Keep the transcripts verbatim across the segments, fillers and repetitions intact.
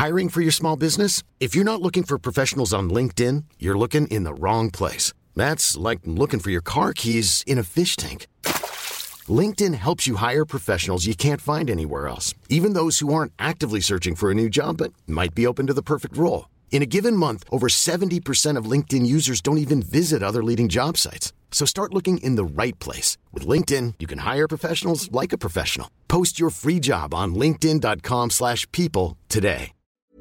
Hiring for your small business? If you're not looking for professionals on LinkedIn, you're looking in the wrong place. That's like looking for your car keys in a fish tank. LinkedIn helps you hire professionals you can't find anywhere else, even those who aren't actively searching for a new job but might be open to the perfect role. In a given month, over seventy percent of LinkedIn users don't even visit other leading job sites. So start looking in the right place. With LinkedIn, you can hire professionals like a professional. Post your free job on linkedin dot com slash people today.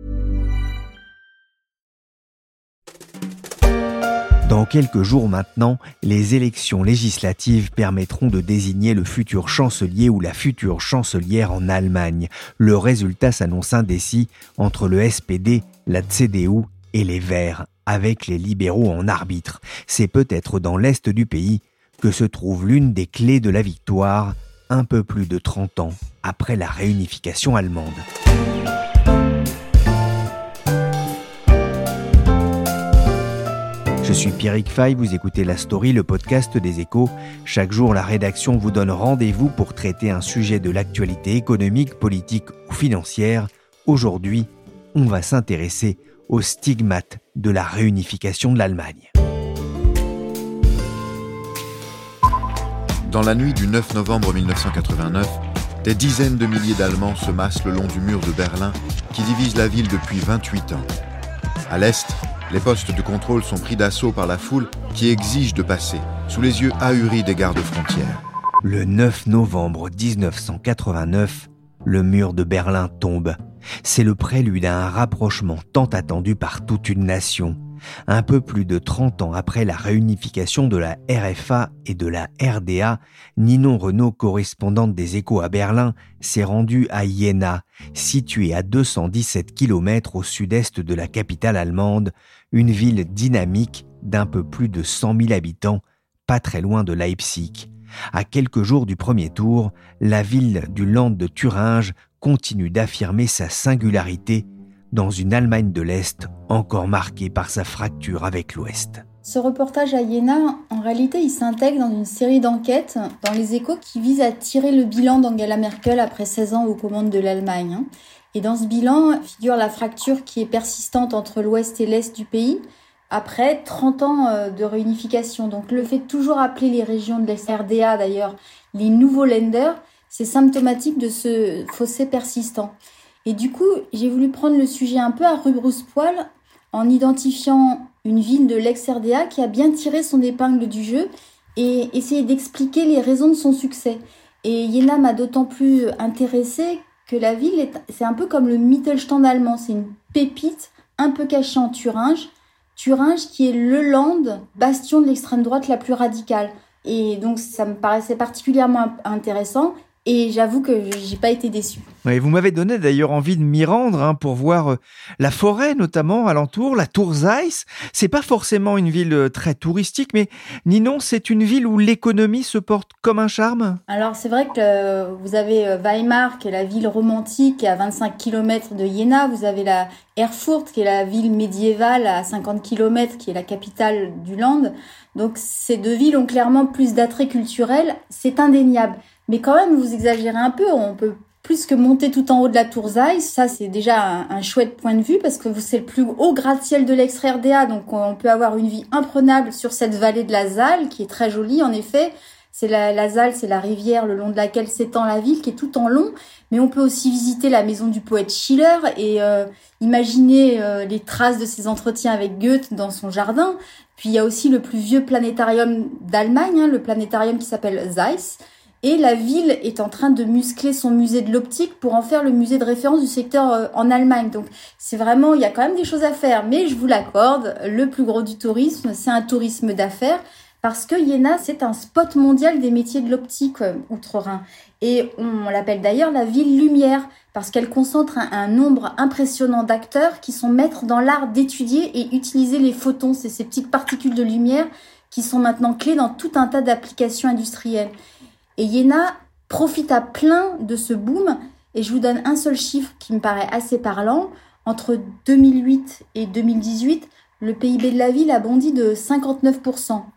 Dans quelques jours maintenant, les élections législatives permettront de désigner le futur chancelier ou la future chancelière en Allemagne. Le résultat s'annonce indécis entre le S P D, la C D U et les Verts, avec les libéraux en arbitre. C'est peut-être dans l'est du pays que se trouve l'une des clés de la victoire, un peu plus de trente ans après la réunification allemande. Je suis Pierrick Fay, vous écoutez La Story, le podcast des Échos. Chaque jour, la rédaction vous donne rendez-vous pour traiter un sujet de l'actualité économique, politique ou financière. Aujourd'hui, on va s'intéresser aux stigmates de la réunification de l'Allemagne. Dans la nuit du neuf novembre mille neuf cent quatre-vingt-neuf, des dizaines de milliers d'Allemands se massent le long du mur de Berlin qui divise la ville depuis vingt-huit ans. À l'est, les postes de contrôle sont pris d'assaut par la foule qui exige de passer, sous les yeux ahuris des gardes-frontières. Le neuf novembre dix-neuf cent quatre-vingt-neuf, le mur de Berlin tombe. C'est le prélude à un rapprochement tant attendu par toute une nation. Un peu plus de trente ans après la réunification de la R F A et de la R D A, Ninon Renaud, correspondante des Échos à Berlin, s'est rendue à Jena, située à deux cent dix-sept kilomètres au sud-est de la capitale allemande, une ville dynamique d'un peu plus de cent mille habitants, pas très loin de Leipzig. À quelques jours du premier tour, la ville du Land de Thuringe continue d'affirmer sa singularité dans une Allemagne de l'Est encore marquée par sa fracture avec l'Ouest. Ce reportage à Jena, en réalité, il s'intègre dans une série d'enquêtes dans les Échos qui visent à tirer le bilan d'Angela Merkel après seize ans aux commandes de l'Allemagne. Et dans ce bilan figure la fracture qui est persistante entre l'Ouest et l'Est du pays après trente ans de réunification. Donc le fait de toujours appeler les régions de l'Est, R D A d'ailleurs, les nouveaux Länder, c'est symptomatique de ce fossé persistant. Et du coup, j'ai voulu prendre le sujet un peu à rebrousse-poil en identifiant une ville de l'ex-R D A qui a bien tiré son épingle du jeu et essayer d'expliquer les raisons de son succès. Et Jena m'a d'autant plus intéressée que la ville, est, c'est un peu comme le Mittelstand allemand, c'est une pépite un peu cachée en Thuringe. Thuringe qui est le Land, bastion de l'extrême droite la plus radicale. Et donc ça me paraissait particulièrement intéressant. Et j'avoue que j'ai pas été déçue. Oui, vous m'avez donné d'ailleurs envie de m'y rendre hein, pour voir euh, la forêt notamment alentour, la Tour Zeiss. C'est pas forcément une ville euh, très touristique, mais Ninon, c'est une ville où l'économie se porte comme un charme. Alors c'est vrai que euh, vous avez Weimar, qui est la ville romantique, qui est à vingt-cinq kilomètres de Jena. Vous avez la Erfurt, qui est la ville médiévale à cinquante kilomètres, qui est la capitale du Land. Donc ces deux villes ont clairement plus d'attrait culturel, c'est indéniable. Mais quand même, vous exagérez un peu, on peut plus que monter tout en haut de la Tour Zeiss, ça c'est déjà un, un chouette point de vue parce que c'est le plus haut gratte-ciel de l'ex-R D A, donc on peut avoir une vue imprenable sur cette vallée de la Saale qui est très jolie en effet. C'est la, la Saale, c'est la rivière le long de laquelle s'étend la ville qui est tout en long, mais on peut aussi visiter la maison du poète Schiller et euh, imaginer euh, les traces de ses entretiens avec Goethe dans son jardin. Puis il y a aussi le plus vieux planétarium d'Allemagne, hein, le planétarium qui s'appelle Zeiss. Et la ville est en train de muscler son musée de l'optique pour en faire le musée de référence du secteur euh, en Allemagne. Donc c'est vraiment, il y a quand même des choses à faire, mais je vous l'accorde, le plus gros du tourisme, c'est un tourisme d'affaires, parce que Jena, c'est un spot mondial des métiers de l'optique euh, outre-Rhin. Et on l'appelle d'ailleurs la ville lumière, parce qu'elle concentre un, un nombre impressionnant d'acteurs qui sont maîtres dans l'art d'étudier et utiliser les photons, c'est ces petites particules de lumière qui sont maintenant clés dans tout un tas d'applications industrielles. Et Jena profite à plein de ce boom, et je vous donne un seul chiffre qui me paraît assez parlant. Entre deux mille huit et deux mille dix-huit, le P I B de la ville a bondi de cinquante-neuf pour cent.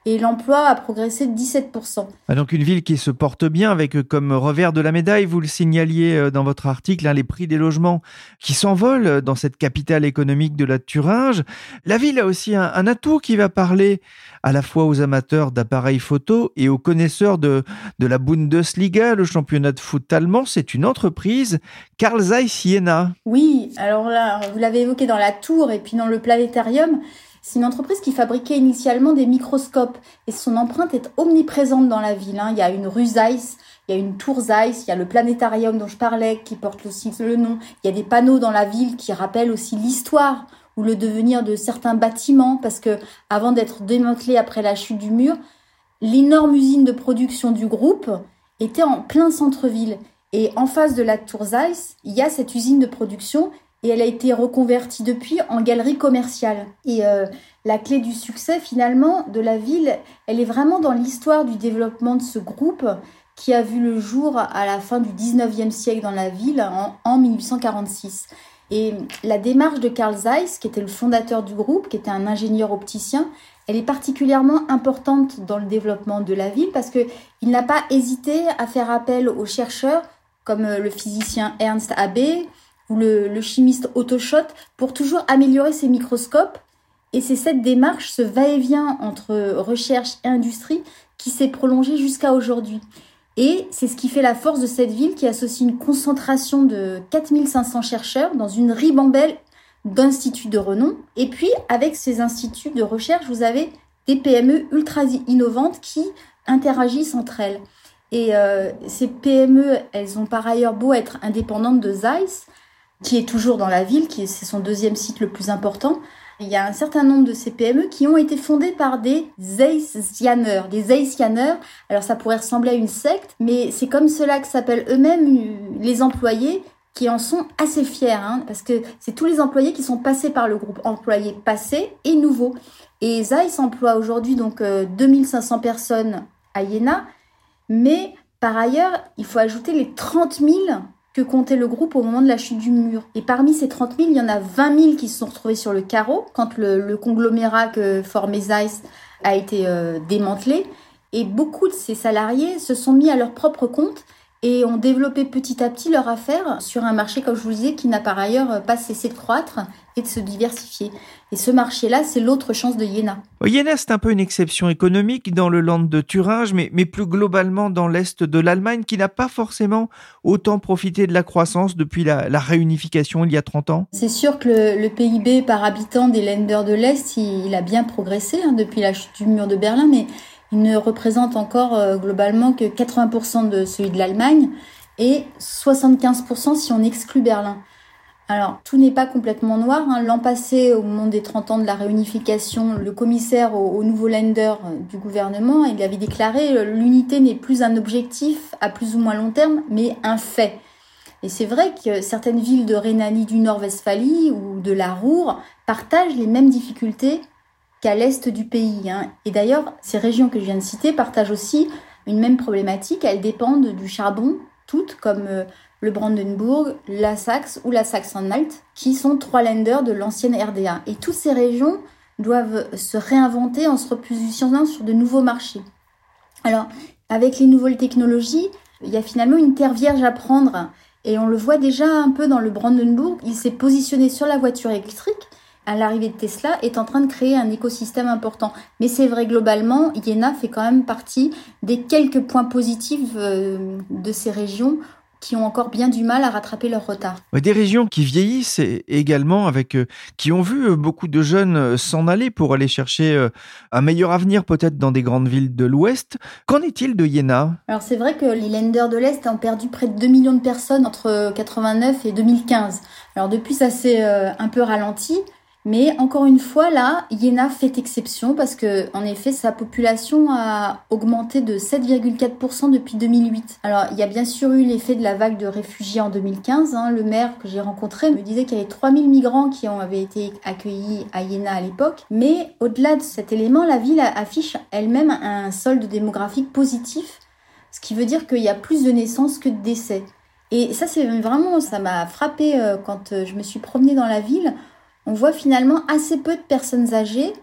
et l'emploi a progressé de dix-sept pour cent. Ah, donc une ville qui se porte bien avec comme revers de la médaille, vous le signaliez dans votre article, hein, les prix des logements qui s'envolent dans cette capitale économique de la Thuringe. La ville a aussi un, un atout qui va parler à la fois aux amateurs d'appareils photo et aux connaisseurs de, de la Bundesliga, le championnat de foot allemand. C'est une entreprise, Carl Zeiss Jena. Oui, alors là, vous l'avez évoqué dans la tour et puis dans le planétarium. C'est une entreprise qui fabriquait initialement des microscopes et son empreinte est omniprésente dans la ville. Il y a une rue Zeiss, il y a une tour Zeiss, il y a le planétarium dont je parlais qui porte aussi le nom. Il y a des panneaux dans la ville qui rappellent aussi l'histoire ou le devenir de certains bâtiments parce que avant d'être démantelé après la chute du mur, l'énorme usine de production du groupe était en plein centre-ville. Et en face de la tour Zeiss, il y a cette usine de production et elle a été reconvertie depuis en galerie commerciale. Et euh, la clé du succès, finalement, de la ville, elle est vraiment dans l'histoire du développement de ce groupe qui a vu le jour à la fin du dix-neuvième siècle dans la ville, en, en dix-huit cent quarante-six. Et la démarche de Carl Zeiss, qui était le fondateur du groupe, qui était un ingénieur opticien, elle est particulièrement importante dans le développement de la ville parce qu'il n'a pas hésité à faire appel aux chercheurs comme le physicien Ernst Abbe, ou le, le chimiste Otto Schott, pour toujours améliorer ses microscopes. Et c'est cette démarche, ce va-et-vient entre recherche et industrie, qui s'est prolongée jusqu'à aujourd'hui. Et c'est ce qui fait la force de cette ville, qui associe une concentration de quatre mille cinq cents chercheurs dans une ribambelle d'instituts de renom. Et puis, avec ces instituts de recherche, vous avez des P M E ultra innovantes qui interagissent entre elles. Et euh, ces P M E, elles ont par ailleurs beau être indépendantes de Zeiss, qui est toujours dans la ville, qui est, c'est son deuxième site le plus important. Il y a un certain nombre de ces P M E qui ont été fondées par des Zeissianers, des Zeissianers. Alors ça pourrait ressembler à une secte, mais c'est comme cela que s'appellent eux-mêmes les employés qui en sont assez fiers, hein, parce que c'est tous les employés qui sont passés par le groupe, employés passés et nouveaux. Et Zeiss emploie aujourd'hui donc euh, deux mille cinq cents personnes à Jena, mais par ailleurs, il faut ajouter les trente mille que comptait le groupe au moment de la chute du mur. Et parmi ces trente mille, il y en a vingt mille qui se sont retrouvés sur le carreau quand le, le conglomérat que formait Zeiss a été euh, démantelé. Et beaucoup de ces salariés se sont mis à leur propre compte et ont développé petit à petit leur affaire sur un marché, comme je vous le disais, qui n'a par ailleurs pas cessé de croître et de se diversifier. Et ce marché-là, c'est l'autre chance de Jena. Jena, c'est un peu une exception économique dans le land de Thuringe, mais, mais plus globalement dans l'est de l'Allemagne, qui n'a pas forcément autant profité de la croissance depuis la, la réunification il y a trente ans. C'est sûr que le, le P I B par habitant des Länder de l'Est, il, il a bien progressé hein, depuis la chute du mur de Berlin, mais il ne représente encore euh, globalement que quatre-vingts pour cent de celui de l'Allemagne et soixante-quinze pour cent si on exclut Berlin. Alors, tout n'est pas complètement noir. Hein. L'an passé, au moment des trente ans de la réunification, le commissaire au, au nouveau Länder du gouvernement, il avait déclaré « l'unité n'est plus un objectif à plus ou moins long terme, mais un fait ». Et c'est vrai que certaines villes de Rhénanie du Nord-Westphalie ou de la Ruhr partagent les mêmes difficultés qu'à l'est du pays. Hein. Et d'ailleurs, ces régions que je viens de citer partagent aussi une même problématique. Elles dépendent du charbon, toutes, comme euh, le Brandenburg, la Saxe ou la Saxe-Anhalt, qui sont trois Länder de l'ancienne R D A. Et toutes ces régions doivent se réinventer en se repositionnant sur de nouveaux marchés. Alors, avec les nouvelles technologies, il y a finalement une terre vierge à prendre. Et on le voit déjà un peu dans le Brandenburg. Il s'est positionné sur la voiture électrique. À l'arrivée de Tesla, est en train de créer un écosystème important. Mais c'est vrai, globalement, Jena fait quand même partie des quelques points positifs euh, de ces régions qui ont encore bien du mal à rattraper leur retard. Des régions qui vieillissent également, avec, euh, qui ont vu beaucoup de jeunes s'en aller pour aller chercher euh, un meilleur avenir peut-être dans des grandes villes de l'Ouest. Qu'en est-il de Jena ? Alors c'est vrai que les Länder de l'Est ont perdu près de deux millions de personnes entre quatre-vingt-neuf et deux mille quinze. Alors depuis, ça s'est euh, un peu ralenti. Mais encore une fois, là, Jena fait exception parce que, en effet, sa population a augmenté de sept virgule quatre pour cent depuis deux mille huit. Alors, il y a bien sûr eu l'effet de la vague de réfugiés en deux mille quinze. Hein. Le maire que j'ai rencontré me disait qu'il y avait trois mille migrants qui ont, avaient été accueillis à Jena à l'époque. Mais au-delà de cet élément, la ville affiche elle-même un solde démographique positif, ce qui veut dire qu'il y a plus de naissances que de décès. Et ça, c'est vraiment, ça m'a frappé quand je me suis promenée dans la ville. On voit finalement assez peu de personnes âgées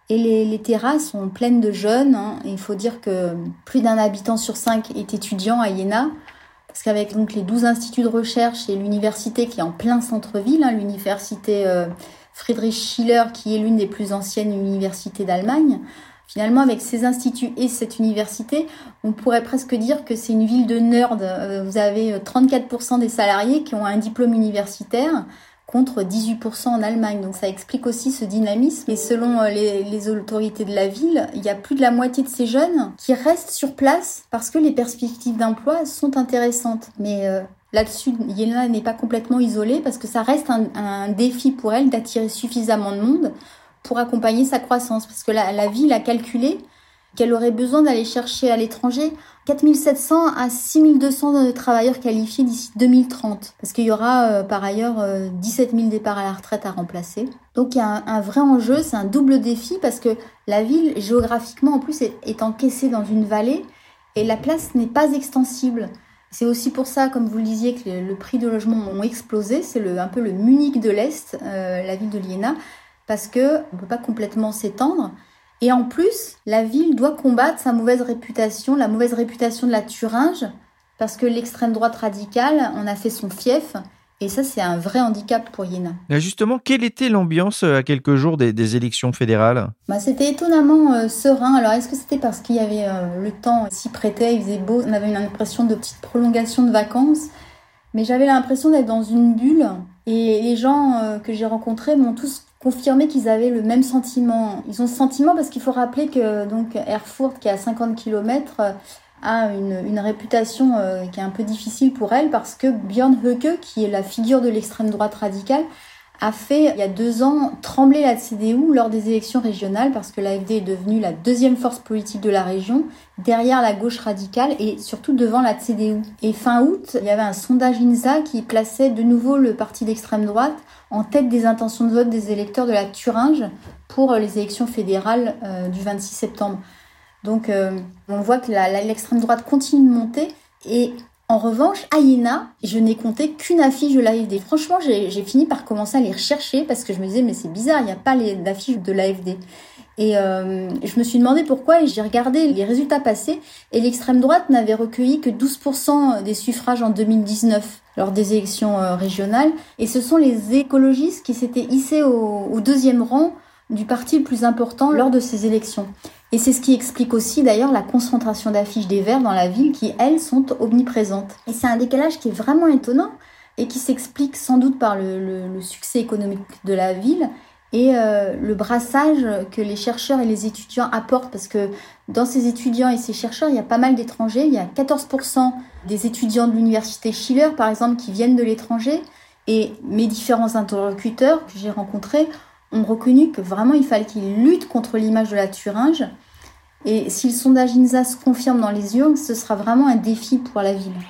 Et les, les terrasses sont pleines de jeunes. Hein. Il faut dire que plus d'un habitant sur cinq est étudiant à Iéna. Parce qu'avec donc les douze instituts de recherche et l'université qui est en plein centre-ville, hein, l'université euh, Friedrich Schiller, qui est l'une des plus anciennes universités d'Allemagne, finalement, avec ces instituts et cette université, on pourrait presque dire que c'est une ville de nerds. Vous avez trente-quatre pour cent des salariés qui ont un diplôme universitaire contre dix-huit pour cent en Allemagne. Donc ça explique aussi ce dynamisme. Et selon les, les autorités de la ville, il y a plus de la moitié de ces jeunes qui restent sur place parce que les perspectives d'emploi sont intéressantes. Mais euh, là-dessus, Iéna n'est pas complètement isolée parce que ça reste un, un défi pour elle d'attirer suffisamment de monde pour accompagner sa croissance. Parce que la, la ville a calculé qu'elle aurait besoin d'aller chercher à l'étranger quatre mille sept cents à six mille deux cents travailleurs qualifiés d'ici deux mille trente. Parce qu'il y aura euh, par ailleurs euh, dix-sept mille départs à la retraite à remplacer. Donc il y a un, un vrai enjeu, c'est un double défi parce que la ville, géographiquement en plus, est, est encaissée dans une vallée et la place n'est pas extensible. C'est aussi pour ça, comme vous le disiez, que le, le prix de logement ont explosé. C'est le, un peu le Munich de l'Est, euh, la ville de Iéna, parce qu'on ne peut pas complètement s'étendre. Et en plus, la ville doit combattre sa mauvaise réputation, la mauvaise réputation de la Thuringe, parce que l'extrême droite radicale en a fait son fief. Et ça, c'est un vrai handicap pour Iéna. Justement, quelle était l'ambiance à quelques jours des, des élections fédérales ? Bah, c'était étonnamment euh, serein. Alors, est-ce que c'était parce qu'il y avait euh, le temps s'y prêtait, il faisait beau, on avait une impression de petite prolongation de vacances. Mais j'avais l'impression d'être dans une bulle. Et les gens euh, que j'ai rencontrés m'ont tous confirmé qu'ils avaient le même sentiment. Ils ont ce sentiment parce qu'il faut rappeler que donc Erfurt, qui est à cinquante kilomètres, euh, a une, une réputation euh, qui est un peu difficile pour elle parce que Björn Höcke, qui est la figure de l'extrême droite radicale, a fait, il y a deux ans, trembler la C D U lors des élections régionales parce que l'A F D est devenue la deuxième force politique de la région, derrière la gauche radicale et surtout devant la C D U. Et fin août, il y avait un sondage INSA qui plaçait de nouveau le parti d'extrême droite en tête des intentions de vote des électeurs de la Thuringe pour les élections fédérales euh, du vingt-six septembre. Donc euh, on voit que la, la, l'extrême droite continue de monter et en revanche, à Iéna, je n'ai compté qu'une affiche de l'A F D. Franchement, j'ai, j'ai fini par commencer à les rechercher parce que je me disais, mais c'est bizarre, il n'y a pas les, d'affiche de l'A F D. Et euh, je me suis demandé pourquoi et j'ai regardé les résultats passés et l'extrême droite n'avait recueilli que douze pour cent des suffrages en deux mille dix-neuf lors des élections euh, régionales. Et ce sont les écologistes qui s'étaient hissés au, au deuxième rang du parti le plus important lors de ces élections. Et c'est ce qui explique aussi d'ailleurs la concentration d'affiches des Verts dans la ville qui, elles, sont omniprésentes. Et c'est un décalage qui est vraiment étonnant et qui s'explique sans doute par le, le, le succès économique de la ville et euh, le brassage que les chercheurs et les étudiants apportent. Parce que dans ces étudiants et ces chercheurs, il y a pas mal d'étrangers. Il y a quatorze pour cent des étudiants de l'université Schiller, par exemple, qui viennent de l'étranger. Et mes différents interlocuteurs que j'ai rencontrés ont reconnu que vraiment il fallait qu'ils luttent contre l'image de la Thuringe. Et si le sondage INSA se confirme dans les urnes, ce sera vraiment un défi pour la ville.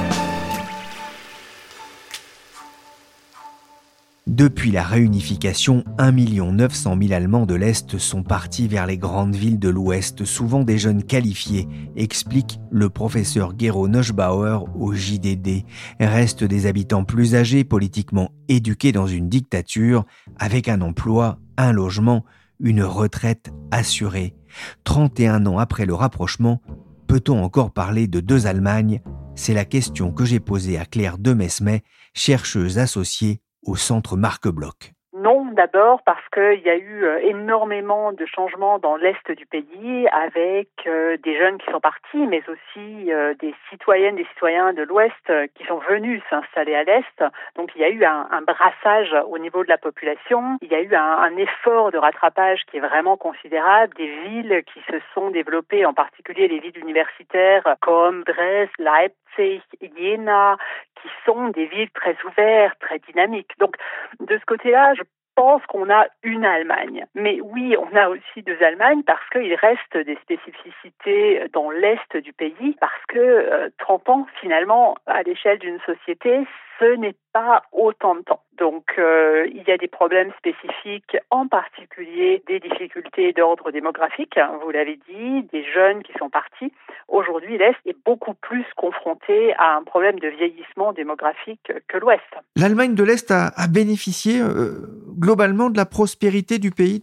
Depuis la réunification, un million neuf cent mille Allemands de l'Est sont partis vers les grandes villes de l'Ouest, souvent des jeunes qualifiés, explique le professeur Gero Neuschbauer au J D D. Restent des habitants plus âgés, politiquement éduqués dans une dictature, avec un emploi, un logement, une retraite assurée. trente et un ans après le rapprochement, peut-on encore parler de deux Allemagnes ? C'est la question que j'ai posée à Claire Demesmet, chercheuse associée au centre Marc Bloch. Non, d'abord parce qu'il y a eu énormément de changements dans l'Est du pays avec euh, des jeunes qui sont partis, mais aussi euh, des citoyennes, des citoyens de l'Ouest qui sont venus s'installer à l'Est. Donc il y a eu un, un brassage au niveau de la population. Il y a eu un, un effort de rattrapage qui est vraiment considérable. Des villes qui se sont développées, en particulier les villes universitaires comme Dresde, Leipzig, Jena, qui sont des villes très ouvertes, très dynamiques. Donc de ce côté-là, je pense qu'on a une Allemagne. Mais oui, on a aussi deux Allemagnes parce qu'il reste des spécificités dans l'Est du pays, parce que euh, trente ans, finalement, à l'échelle d'une société, ce n'est pas autant de temps. Donc, euh, il y a des problèmes spécifiques, en particulier des difficultés d'ordre démographique, hein, vous l'avez dit, des jeunes qui sont partis. Aujourd'hui, l'Est est beaucoup plus confronté à un problème de vieillissement démographique que l'Ouest. L'Allemagne de l'Est a, a bénéficié euh, globalement de la prospérité du pays depuis dix ans ?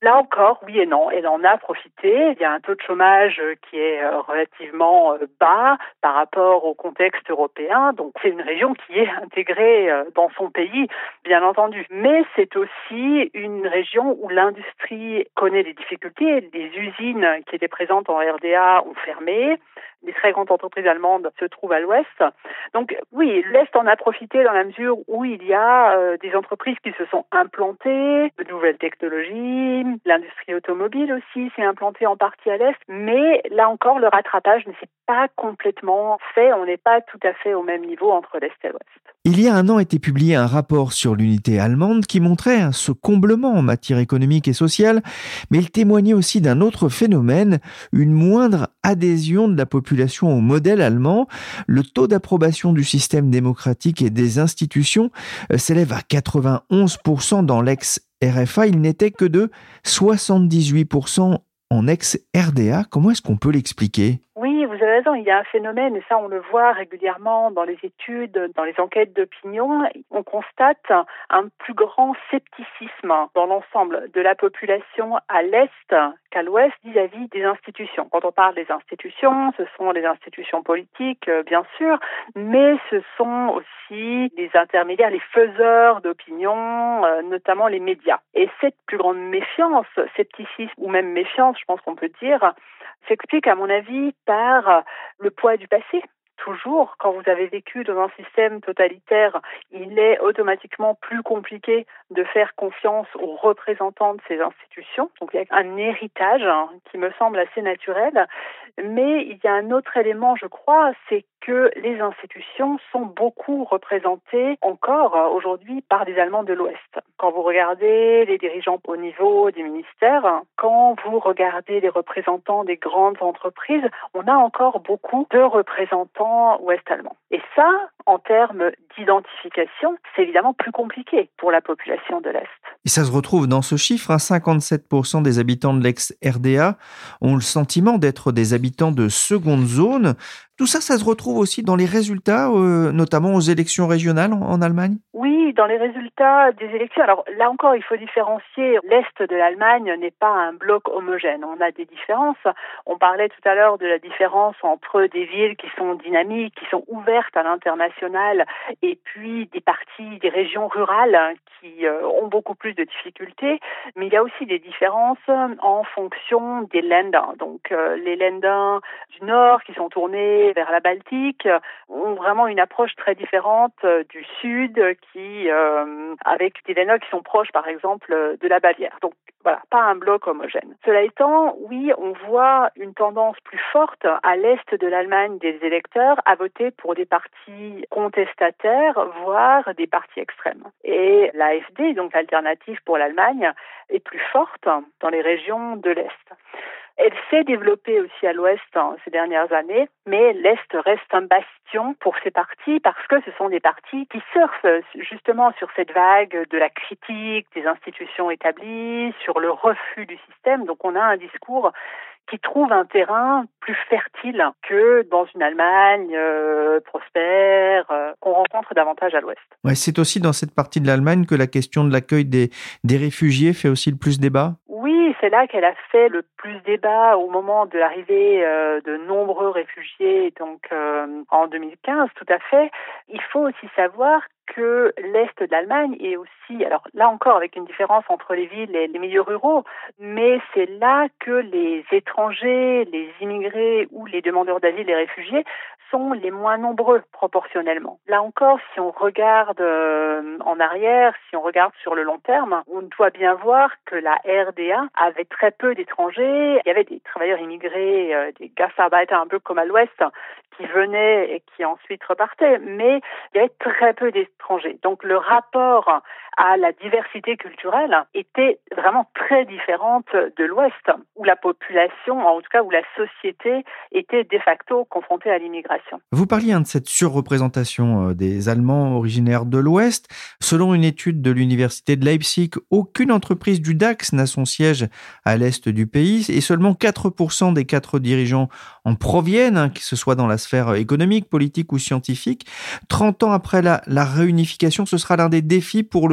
Là encore, oui et non. Elle en a profité. Il y a un taux de chômage qui est relativement bas par rapport au contexte européen. Donc, c'est une région qui est intégrée dans son pays, bien entendu. Mais c'est aussi une région où l'industrie connaît des difficultés. Les usines qui étaient présentes en R D A ont fermé. Les très grandes entreprises allemandes se trouvent à l'ouest. Donc oui, l'Est en a profité dans la mesure où il y a euh, des entreprises qui se sont implantées, de nouvelles technologies, l'industrie automobile aussi s'est implantée en partie à l'Est, mais là encore, le rattrapage ne s'est pas complètement fait. On n'est pas tout à fait au même niveau entre l'Est et l'Ouest. Il y a un an était publié un rapport sur l'unité allemande qui montrait ce comblement en matière économique et sociale, mais il témoignait aussi d'un autre phénomène, une moindre adhésion de la population au modèle allemand. Le taux d'approbation du système démocratique et des institutions s'élève à quatre-vingt-onze pour cent dans l'ex-R F A. Il n'était que de soixante-dix-huit pour cent en ex-R D A. Comment est-ce qu'on peut l'expliquer ? Oui, vous avez raison, il y a un phénomène, et ça on le voit régulièrement dans les études, dans les enquêtes d'opinion, on constate un plus grand scepticisme dans l'ensemble de la population à l'Est qu'à l'Ouest vis-à-vis des institutions. Quand on parle des institutions, ce sont les institutions politiques, bien sûr, mais ce sont aussi les intermédiaires, les faiseurs d'opinion, notamment les médias. Et cette plus grande méfiance, scepticisme ou même méfiance, je pense qu'on peut dire, s'explique à mon avis par le poids du passé. Toujours, quand vous avez vécu dans un système totalitaire, il est automatiquement plus compliqué de faire confiance aux représentants de ces institutions. Donc il y a un héritage hein, qui me semble assez naturel. Mais il y a un autre élément, je crois, c'est que les institutions sont beaucoup représentées encore aujourd'hui par des Allemands de l'Ouest. Quand vous regardez les dirigeants au niveau des ministères, quand vous regardez les représentants des grandes entreprises, on a encore beaucoup de représentants ouest-allemands. Et ça, en termes d'identification, c'est évidemment plus compliqué pour la population de l'Est. Et ça se retrouve dans ce chiffre, hein, cinquante-sept pour cent des habitants de l'ex-R D A ont le sentiment d'être des habitants de seconde zone. Tout ça, ça se retrouve aussi dans les résultats, euh, notamment aux élections régionales en, en Allemagne ? Oui, dans les résultats des élections. Alors là encore, il faut différencier. L'Est de l'Allemagne n'est pas un bloc homogène. On a des différences. On parlait tout à l'heure de la différence entre des villes qui sont dynamiques, qui sont ouvertes à l'international, et puis des parties, des régions rurales qui euh, ont beaucoup plus de difficultés. Mais il y a aussi des différences en fonction des Länder. Donc euh, les Länder du Nord qui sont tournés vers la Baltique ont vraiment une approche très différente euh, du Sud qui, euh, avec des Länder qui sont proches par exemple de la Bavière. Donc voilà, pas un bloc homogène. Cela étant, oui, on voit une tendance plus forte à l'Est de l'Allemagne des électeurs à voter pour des partis contestataires, voire des partis extrêmes. Et l'A F D, donc l'alternative pour l'Allemagne, est plus forte dans les régions de l'Est. Elle s'est développée aussi à l'Ouest hein, ces dernières années, mais l'Est reste un bastion pour ces partis parce que ce sont des partis qui surfent justement sur cette vague de la critique des institutions établies, sur le refus du système. Donc on a un discours qui trouve un terrain plus fertile que dans une Allemagne euh, prospère, euh, qu'on rencontre davantage à l'Ouest. Ouais, c'est aussi dans cette partie de l'Allemagne que la question de l'accueil des, des réfugiés fait aussi le plus débat ? Oui, c'est là qu'elle a fait le plus débat au moment de l'arrivée euh, de nombreux réfugiés, donc euh, en deux mille quinze, tout à fait. Il faut aussi savoir que l'Est de l'Allemagne est aussi, alors là encore avec une différence entre les villes et les milieux ruraux, mais c'est là que les étrangers, les immigrés ou les demandeurs d'asile, les réfugiés sont les moins nombreux proportionnellement. Là encore, si on regarde euh, en arrière, si on regarde sur le long terme, on doit bien voir que la R D A avait très peu d'étrangers. Il y avait des travailleurs immigrés, euh, des Gastarbeiter un peu comme à l'Ouest, qui venaient et qui ensuite repartaient, mais il y avait très peu d'étrangers. Donc le rapport à la diversité culturelle était vraiment très différente de l'Ouest, où la population, en tout cas où la société, était de facto confrontée à l'immigration. Vous parliez hein, de cette surreprésentation euh, des Allemands originaires de l'Ouest. Selon une étude de l'université de Leipzig, aucune entreprise du DAX n'a son siège à l'est du pays et seulement quatre pour cent des quatre dirigeants en proviennent, hein, que ce soit dans la sphère économique, politique ou scientifique. trente ans après la, la réunification, ce sera l'un des défis pour le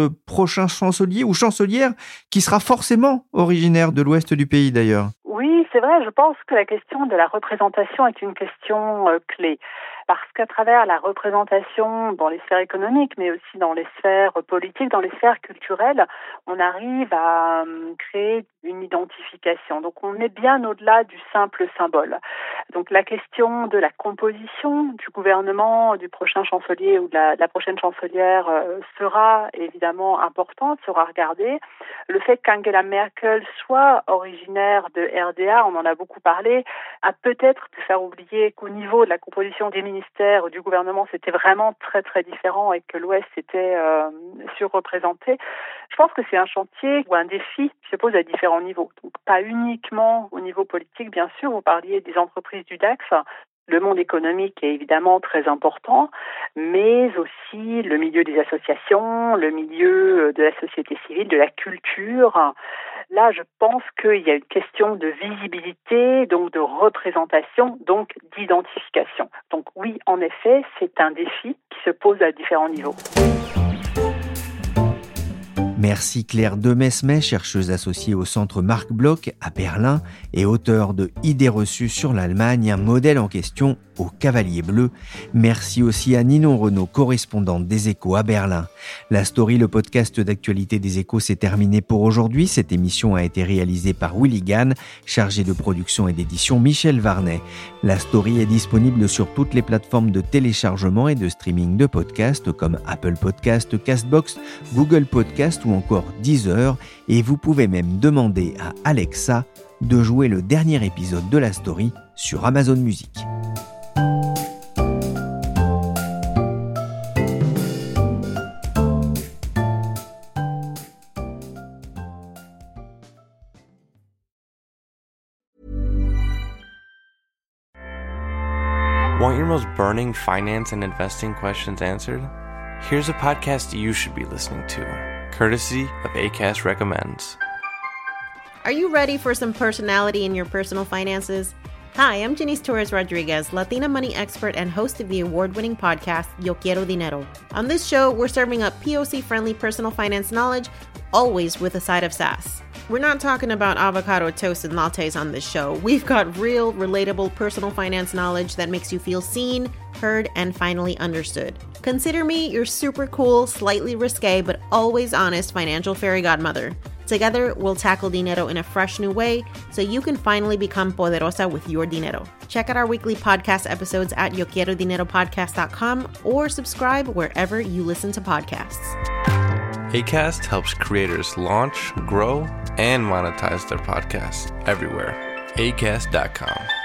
prochain chancelier ou chancelière qui sera forcément originaire de l'ouest du pays d'ailleurs. Oui, c'est vrai, je pense que la question de la représentation est une question euh, clé. Parce qu'à travers la représentation dans les sphères économiques, mais aussi dans les sphères politiques, dans les sphères culturelles, on arrive à euh, créer une identification. Donc on est bien au-delà du simple symbole. Donc la question de la composition du gouvernement, du prochain chancelier ou de la, de la prochaine chancelière euh, sera évidemment importante, sera regardée. Le fait qu'Angela Merkel soit originaire de R D A, on en a beaucoup parlé, a peut-être pu faire oublier qu'au niveau de la composition des ministères du gouvernement, c'était vraiment très très différent et que l'Ouest était euh, surreprésenté. Je pense que c'est un chantier ou un défi qui se pose à différents niveaux. Donc pas uniquement au niveau politique, bien sûr, vous parliez des entreprises du DAX. Le monde économique est évidemment très important, mais aussi le milieu des associations, le milieu de la société civile, de la culture. Là, je pense qu'il y a une question de visibilité, donc de représentation, donc d'identification. Donc oui, en effet, c'est un défi qui se pose à différents niveaux. Merci Claire Demesmet, chercheuse associée au centre Marc Bloch à Berlin et auteure de Idées reçues sur l'Allemagne, un modèle en question au Cavalier Bleu. Merci aussi à Ninon Renaud, correspondante des Échos à Berlin. La Story, le podcast d'actualité des Échos, s'est terminé pour aujourd'hui. Cette émission a été réalisée par Willy Gann, chargé de production et d'édition Michel Varnet. La Story est disponible sur toutes les plateformes de téléchargement et de streaming de podcasts comme Apple Podcasts, Castbox, Google Podcasts ou encore Deezer. Et vous pouvez même demander à Alexa de jouer le dernier épisode de La Story sur Amazon Music. Want your most burning finance and investing questions answered? Here's a podcast you should be listening to, courtesy of Acast Recommends. Are you ready for some personality in your personal finances? Hi, I'm Janice Torres-Rodriguez, Latina money expert and host of the award-winning podcast, Yo Quiero Dinero. On this show, we're serving up P O C-friendly personal finance knowledge, always with a side of sass. We're not talking about avocado toast and lattes on this show. We've got real, relatable personal finance knowledge that makes you feel seen, heard, and finally understood. Consider me your super cool, slightly risque, but always honest financial fairy godmother. Together, we'll tackle dinero in a fresh new way so you can finally become poderosa with your dinero. Check out our weekly podcast episodes at yo quiero dinero podcast dot com or subscribe wherever you listen to podcasts. Acast helps creators launch, grow, and monetize their podcasts everywhere. acast dot com.